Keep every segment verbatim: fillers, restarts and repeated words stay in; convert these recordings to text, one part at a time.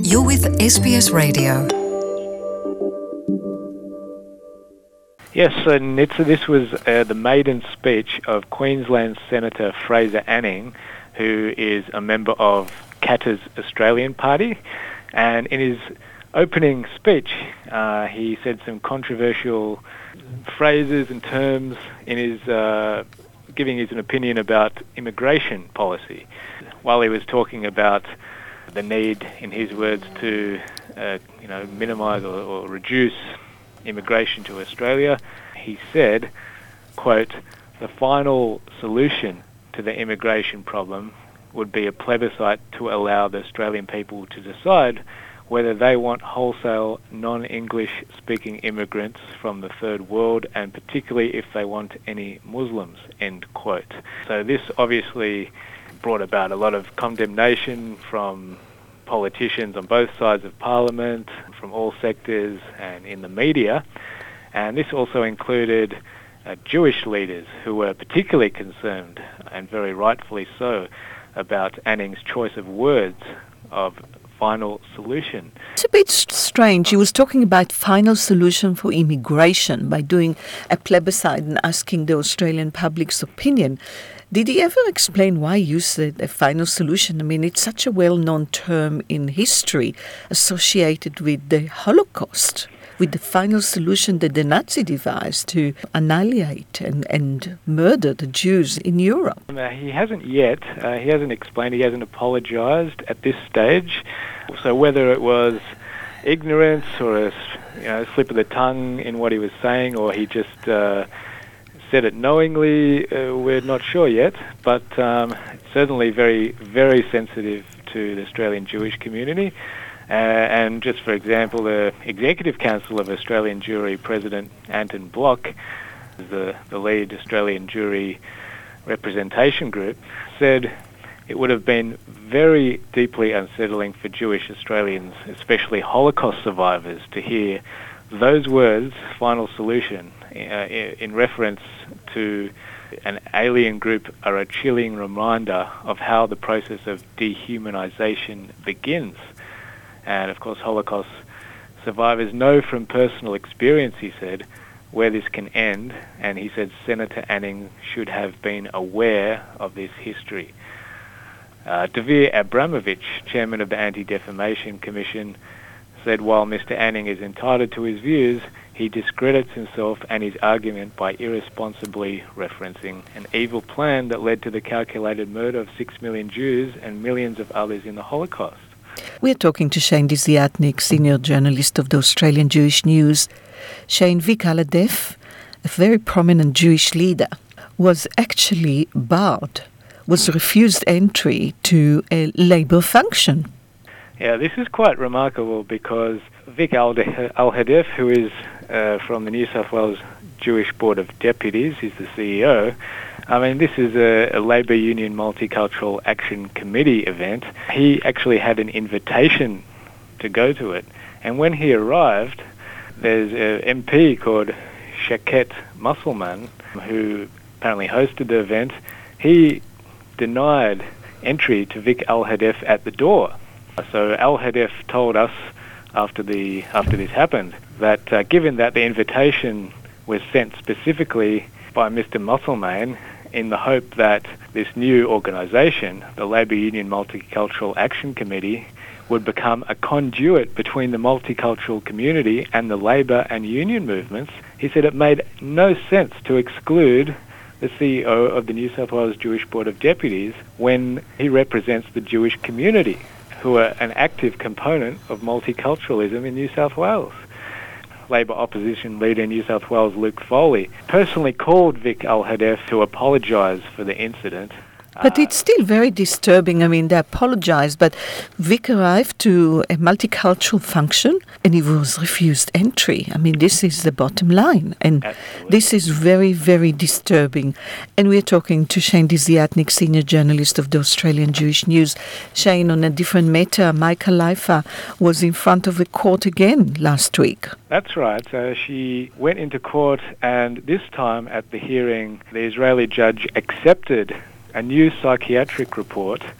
You're with S B S Radio. Yes, so Nitsa, this was uh, the maiden speech of Queensland Senator Fraser Anning, who is a member of Katter's Australian Party. And in his opening speech, uh, he said some controversial phrases and terms in his uh, giving his an opinion about immigration policy. While he was talking about the need, in his words, to uh, you know minimise or, or reduce immigration to Australia, he said, quote, "The final solution to the immigration problem would be a plebiscite to allow the Australian people to decide whether they want wholesale non-English speaking immigrants from the third world, and particularly if they want any Muslims," end quote. So this obviously brought about a lot of condemnation from politicians on both sides of Parliament, from all sectors and in the media. And this also included uh, Jewish leaders who were particularly concerned, and very rightfully so, about Anning's choice of words of final solution. It's a bit strange. He was talking about final solution for immigration by doing a plebiscite and asking the Australian public's opinion. Did he ever explain why he used the, the final solution? I mean, it's such a well-known term in history associated with the Holocaust, with the final solution that the Nazi devised to annihilate and, and murder the Jews in Europe. Uh, he hasn't yet. Uh, he hasn't explained. He hasn't apologised at this stage. So whether it was ignorance or a you know, slip of the tongue in what he was saying, or he just uh, said it knowingly, uh, we're not sure yet. But um, it's certainly very, very sensitive to the Australian Jewish community. Uh, and just for example, the Executive Council of Australian Jewry President Anton Bloch, the, the lead Australian Jewry representation group, said it would have been very deeply unsettling for Jewish Australians, especially Holocaust survivors, to hear those words, final solution, uh, in reference to an alien group, are a chilling reminder of how the process of dehumanisation begins. And of course, Holocaust survivors know from personal experience, he said, where this can end. And he said Senator Anning should have been aware of this history. Uh, Davir Abramovich, chairman of the Anti-Defamation Commission, said while Mister Anning is entitled to his views, he discredits himself and his argument by irresponsibly referencing an evil plan that led to the calculated murder of six million Jews and millions of others in the Holocaust. We're talking to Shane Desiatnik, senior journalist of the Australian Jewish News. Shane, Vic Alhadeff, a very prominent Jewish leader, was actually barred, was refused entry to a Labour function. Yeah, this is quite remarkable because Vic Alhadeff, who is uh, from the New South Wales Jewish Board of Deputies, he's the C E O. I mean, this is a, a Labour Union Multicultural Action Committee event. He actually had an invitation to go to it. And when he arrived, there's an M P called Shaket Musselman, who apparently hosted the event. He denied entry to Vic Alhadeff at the door. So Alhadeff told us after the after this happened that uh, given that the invitation was sent specifically by Mister Musselman in the hope that this new organisation, the Labour Union Multicultural Action Committee, would become a conduit between the multicultural community and the Labour and union movements, he said it made no sense to exclude the C E O of the New South Wales Jewish Board of Deputies when he represents the Jewish community, who are an active component of multiculturalism in New South Wales. Labour opposition leader in New South Wales, Luke Foley, personally called Vic Alhadeff to apologise for the incident. But it's still very disturbing. I mean, they apologized, but Vic arrived to a multicultural function and he was refused entry. I mean, this is the bottom line. And Absolutely. This is very, very disturbing. And we're talking to Shane Desiatnik, senior journalist of the Australian Jewish News. Shane, on a different matter, Michael Leifer was in front of the court again last week. That's right. Uh, she went into court, and this time at the hearing, the Israeli judge accepted a new psychiatric report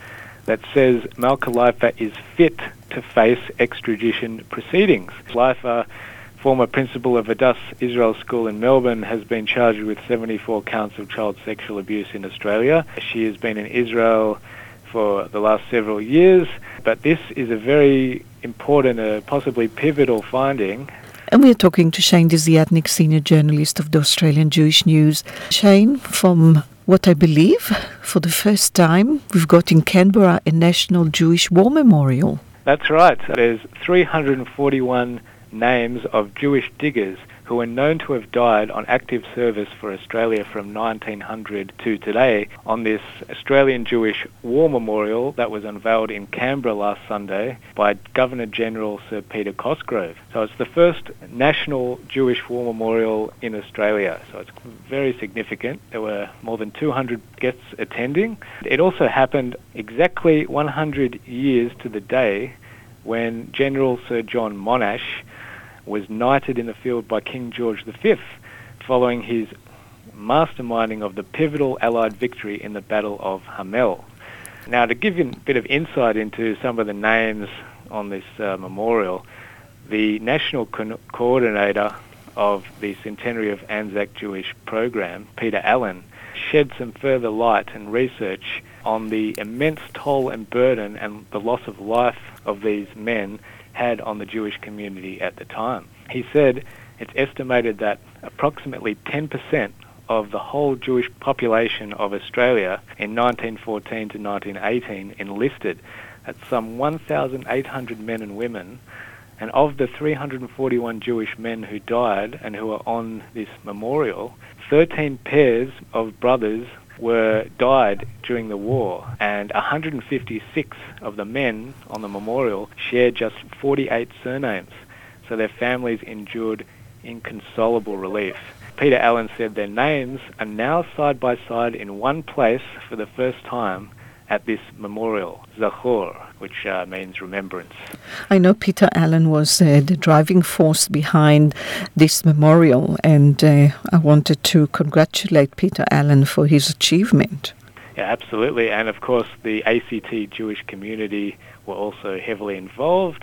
that says Malka Leifer is fit to face extradition proceedings. Leifer, former principal of Adass Israel School in Melbourne, has been charged with seventy-four counts of child sexual abuse in Australia. She has been in Israel for the last several years, but this is a very important, uh, possibly pivotal finding. And we're talking to Shane Desiatnik, senior journalist of the Australian Jewish News. Shane, from what I believe, for the first time, we've got in Canberra a National Jewish War Memorial. That's right. There's three hundred forty-one names of Jewish diggers who are known to have died on active service for Australia from nineteen hundred to today on this Australian Jewish War Memorial that was unveiled in Canberra last Sunday by Governor-General Sir Peter Cosgrove. So it's the first national Jewish War Memorial in Australia. So it's very significant. There were more than two hundred guests attending. It also happened exactly one hundred years to the day when General Sir John Monash was knighted in the field by King George the Fifth following his masterminding of the pivotal Allied victory in the Battle of Hamel. Now, to give you a bit of insight into some of the names on this uh, memorial, the National Co- Coordinator of the Centenary of Anzac Jewish Program, Peter Allen, shed some further light and research on the immense toll and burden and the loss of life of these men had on the Jewish community at the time. He said it's estimated that approximately ten percent of the whole Jewish population of Australia in nineteen fourteen to nineteen eighteen enlisted. That's some one thousand eight hundred men and women, and of the three hundred forty-one Jewish men who died and who are on this memorial, thirteen pairs of brothers were died during the war, and one hundred fifty-six of the men on the memorial shared just forty-eight surnames, so their families endured inconsolable relief. Peter Allen said their names are now side by side in one place for the first time at this memorial, Zachor, which uh, means remembrance. I know Peter Allen was uh, the driving force behind this memorial, and uh, I wanted to congratulate Peter Allen for his achievement. Yeah, absolutely. And of course, the A C T Jewish community were also heavily involved,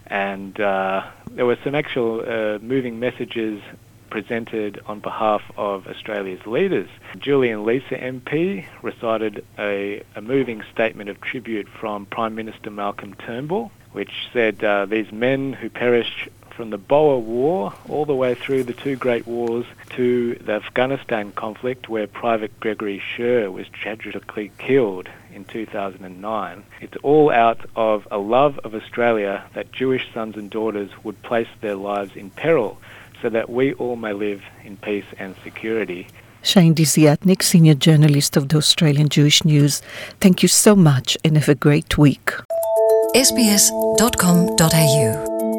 and uh, there were some actual uh, moving messages presented on behalf of Australia's leaders. Julian Leeser M P recited a, a moving statement of tribute from Prime Minister Malcolm Turnbull, which said uh, these men who perished from the Boer War all the way through the two great wars to the Afghanistan conflict, where Private Gregory Sher was tragically killed in two thousand nine. It's all out of a love of Australia that Jewish sons and daughters would place their lives in peril so that we all may live in peace and security. Shane Desiatnik, senior journalist of the Australian Jewish News, thank you so much and have a great week. s b s dot com dot a u